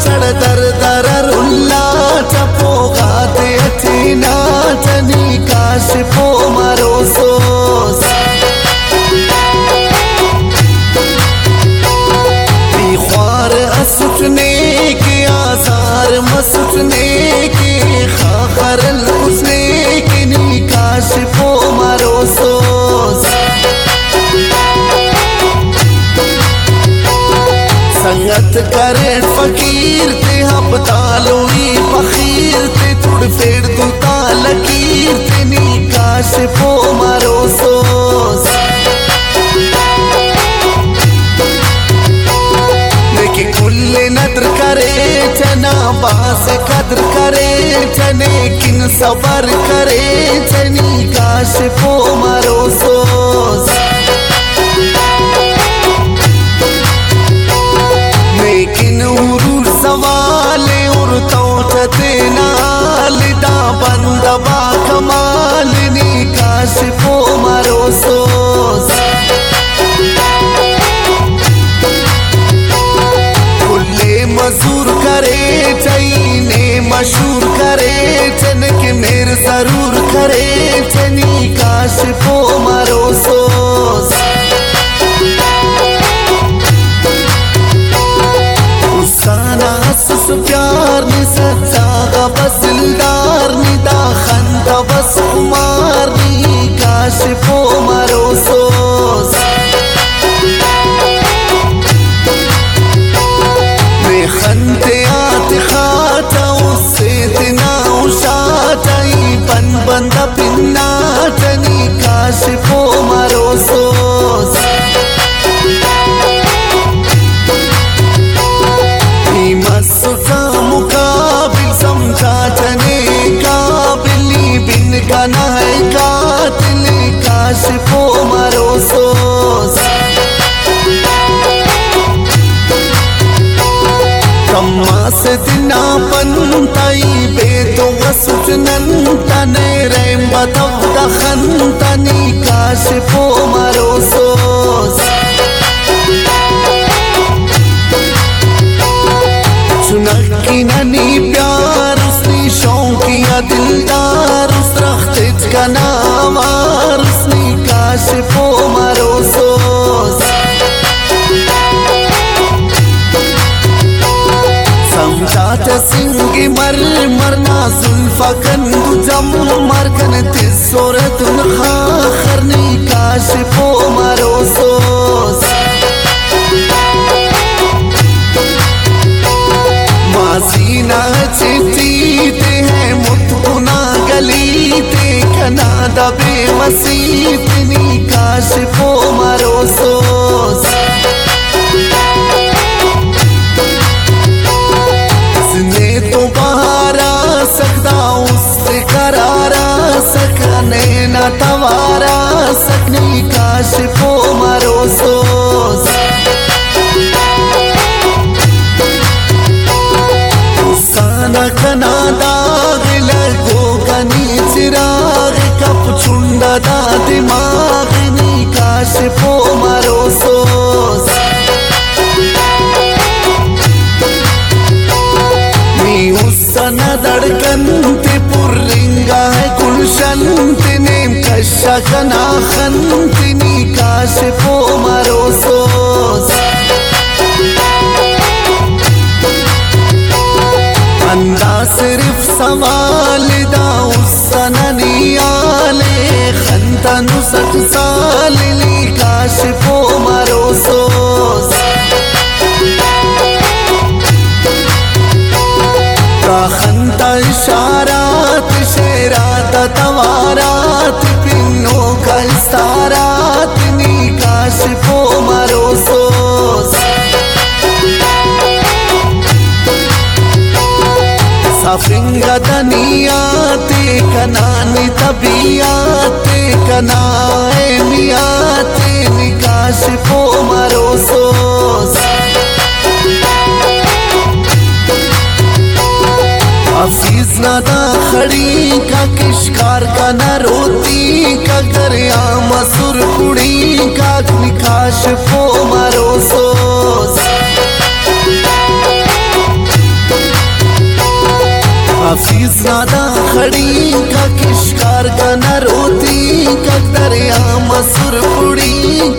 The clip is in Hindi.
चढ़ दर दर रुल्ला चपो गाते अचीना चनी काशिफो मारो सोस ख्वार असुटने के आसार मसुटने के खाखरल उसने के नी काशिफो मारो सोस संगत करे फकीर ते हपतालोई फकीर ते तुड़ फेड़ दूता लकीर ते नी काशिफो मारो सोस लेके कुल्ले नद्र करे चना बास कद्र करे चने किन सबर करे चनी काशिफो मारो सोस लेकिन उरूर सवाले और तौचते नाल दा बंदबा कमाल नी काशिफो मारो सोस कुल्ले मजूर करे चईने मशहूर करे चन के मेर जरूर करे चनी काशिफो मारो सोस सुस प्यार नि सच्चा बस दिलदार नि दाखन बस कुमार नि काशिफो मारो सोस मैं खनते आते खाता उससे तना उशाचाई बन बंदा पिन्ना चनी काशिफो मारो सोस मसुका मुकाबिल समझा चने काबिली बिन गाना है कातिल काशिफो मारो सोस कम्मा से दिना पंताई बेतो वसुचनन तने रेम बताव दखन तनी काशिफो मारो सोस सुनकी ननी प्यार उसने शौकिया दिलदार उस रख्त का नामार उसने काशिफो मारो सोस समझात सिंगी मर मरना जुल्फकन जम मरकन तिसोरत खाखरनी काशिफो मारो सोस मासीना चिट्ठी ते हैं मुतकुना गली ते कना दबे वसीत नी काशिफो मारो सोस इसने तो बहारा सकदा उससे करारा सकने न तवारा सकनी काशिफो मारो सोस कना दाग लगो कनी चिराग कप छुंडा दा दिमाग नी काशिफो मारो सोस नी उसन धड़कन ते पुरिंगा है गुलशन ते नेम कशा कना खन ते नी काशिफो मारो सोस अंदाज सिर्फ सवाल दा उसननी आले खंतनु सख साल ली काशिफो मारो सोस खंता इशारात शेरात तवारात पिन्नो का इसारात नी काशिफो मारो सोस साफिंगा दनियाते कनानी तबियाते कनाए मियाते नी काशिफो मारो सोस हफीज नादा खड़ी का किशकार का न रोती का गरिया मसुर कुड़ी का काशिफो मारो सोस हाफिज नादा खड़ी का किशकार का न रोती का दरिया मसुर पुड़ी